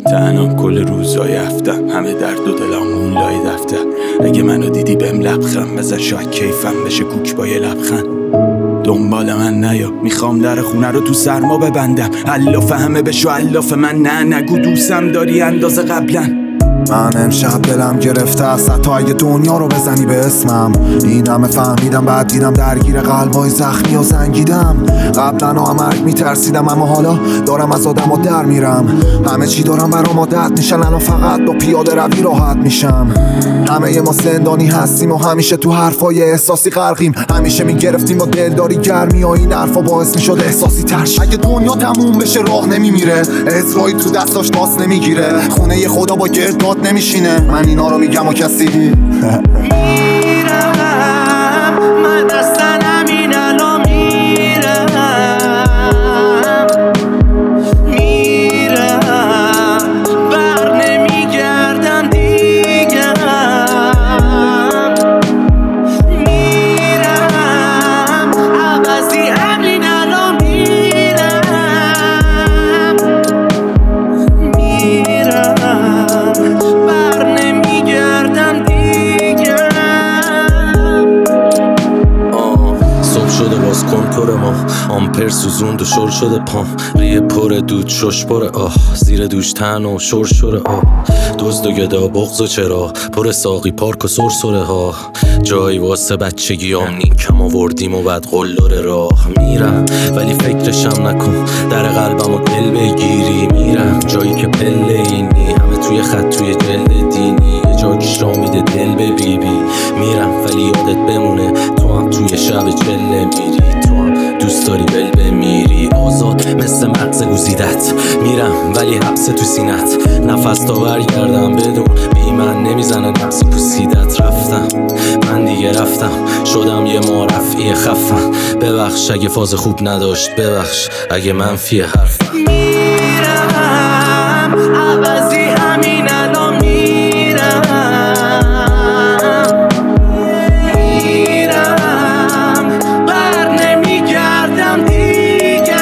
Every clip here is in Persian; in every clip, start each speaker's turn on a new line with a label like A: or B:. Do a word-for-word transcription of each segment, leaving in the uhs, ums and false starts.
A: تنام کل روزای هفتم، همه درد و دلامون لای دفتر. اگه منو دیدی بهم لبخند بزن، شاید کیفم بشه کوک با یه لبخند. دنبال من نیا، میخوام در خونه رو تو سرما ببندم. الاف همه بشو الاف من، نه نگو دوستم داری اندازه قبلا.
B: من امشب دلم گرفته است حتی اگه دنیا رو بزنی به اسمم. این همه فهمیدم بعد دیدم درگیر قلبای زخمی و زنگیدم. قبلا هم مرگ میترسیدم اما حالا دارم از آدم ها در میرم. همه چی دارم برام عادت میشن، الان فقط با پیاده روی راحت میشم. همه ما زندانی هستیم و همیشه تو حرفای احساسی غرقیم. همیشه میگرفتیم با دلداری گرمی و این حرفا باعث میشد احساسی ترش. اگه دنیا تموم بشه راه نمیمیره، عزرایی تو دستاش باس نمیگیره، خونه خدا با گرداد نمیشینه. من اینا رو میگم و کسی
C: میرم من اصلا همین الان میرم میرم بر نمیگردم دیگه میرم عوضی همین الان میرم میرم بر نمیگردم دیگه.
D: صبح شده باز کنتور ما، آمپر سوزوند و شل شده پام. ریه پر دود شش پره آه، زیر دوش تن و شور شوره آه. دزد و گدا بغض و چرا پر ساقی پارک و سرسره ها. جایی واسه بچگیام نیکم آوردیم و بعد قلدر راه. میرم ولی فکرشم نکن، در قلبم و دل بگیری. میرم جایی که پله اینی، همه توی خط توی جلد دینی. یه جاکش را میده دل به بی بی. میرم ولی یادت بمونه تو هم توی شب چله میری. تو هم دوست داری بل بمیری، آزاد مثل مغز گوزیدت. میرم ولی حبس تو سینت، نفس تا برگردم بدون بی من نمیزنه نفسی پوسیدت. رفتم من دیگه رفتم، شدم یه معرفی خفم. ببخش اگه فاز خوب نداشت، ببخش اگه منفی حرفم.
C: میرم عوضی همین الان میرم میرم بر نمیگردم دیگه.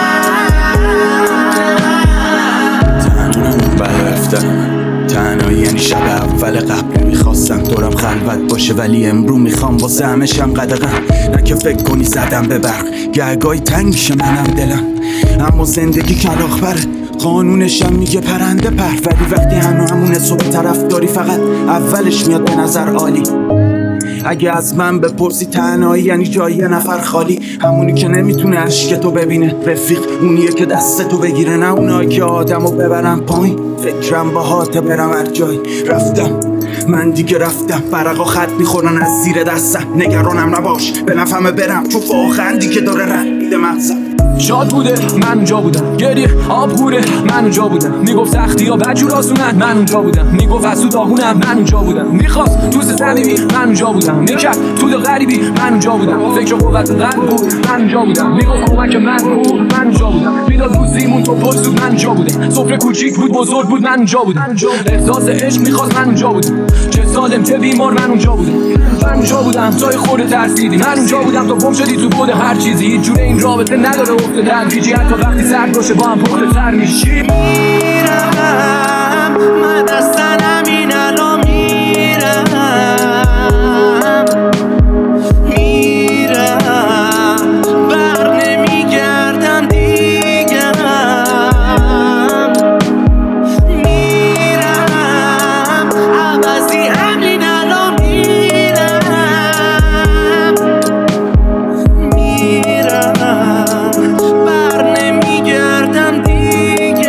A: تنهاییم برفتم، تنهایی یعنی شب اول قبل میخواستم دورم خلوت باشه، ولی امرو میخوام واسه همشم قدغن. نه که فکر کنی زدم به برق، گهگاهی تنگشه منم دلم. اما زندگی کلاغ بره، قانونشم میگه پرنده پر. ولی وقتی هنو همونه صبح طرف داری، فقط اولش میاد به نظر عالی. اگه از من بپرسی تنهایی یعنی جای یه نفر خالی. همونی که نمیتونه عشق تو ببینه رفیق، اونیه که دست تو بگیره، نه اونایی که آدمو ببرن پایین. فکرم با هاته برم هر جای. رفتم من دیگه رفتم، برقا خط میخورن از زیر دستم. نگرانم نباش به نفهمه برم، چون فاخندی که داره رد میده مغزم.
E: شاد بوده من اونجا بودم، گریه آب خوره من اونجا بودم. میگفت سختی یا بدجور آسونن من اونجا بودم. میگفت از تو داغونم من اونجا بودم. میخواست دوست صمیمی من اونجا بودم. میکرد تو دل غریبی من اونجا بودم. فکر قوت قلب بود من اونجا بودم. میگفت کمک من بود من اونجا بودم. میداد روزیمون تو پرسود من اونجا بودم. سفره کوچیک بود بزرگ بود من اونجا بودم. احساس عشق میخواست من اونجا بودم. چه سالم چه بیمار من اونجا بودم. من اونجا بودم تا خورده ترسیدی. من اونجا بودم تا گم شدی تو بود هر چیزی. هیچ جوره این رابطه نداره افته در پیچی، حتی وقتی سرد باشه با هم پخته تر میشی.
C: میرم من اصلا همین الان میرم میرم بر نمیگردم دیگه. میرم عوضی همین الان میرم میرم بر نمیگردم دیگه.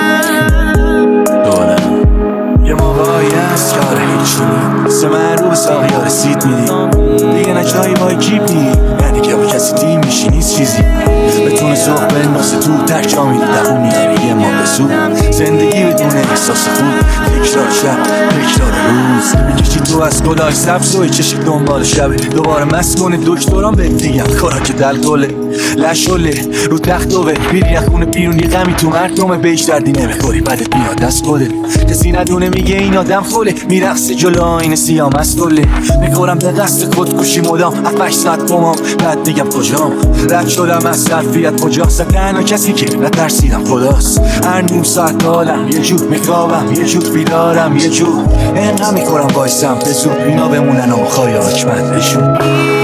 A: دارم یه موقعی هست که آره هیچی نی، سه من رو به ساقی ها رسید میدیم دیگه، نه جایی بای کیپ نی، یعنی که با کسی تیم میشی نیست چیزی. بتونه سوق به ناسه تو تک جا میری دوون میگه یه ما بسو. زندگی بدون احساس خوب، تکرار شب تکرار روز. میکشی تو از گلاش سبز و چشی دنبال شبه، دوباره مست کنه دکتران بهت دیگم کارا که دل گله. لشله رو تخت دوه میری از خونه بیرون یه غمی تو مردمه بهش دردی نمیخوری بدت میاد دست خودت کسی ندونه میگه این آدم خوله میرقصه جلو آینه سیام از طله میخورم به قصد خودکشی مدام هفتش ساعت بمام بعد میگم کجام رد شدم از ظرفیت کجاست تنها کسی که نترسیدم خداست هر نیم ساعت حالم یه جور میخوابم یه جور بیدارم یه جور انقدر میخورم وایسم به زور اینا بمونن و خواهی حاکمت بشون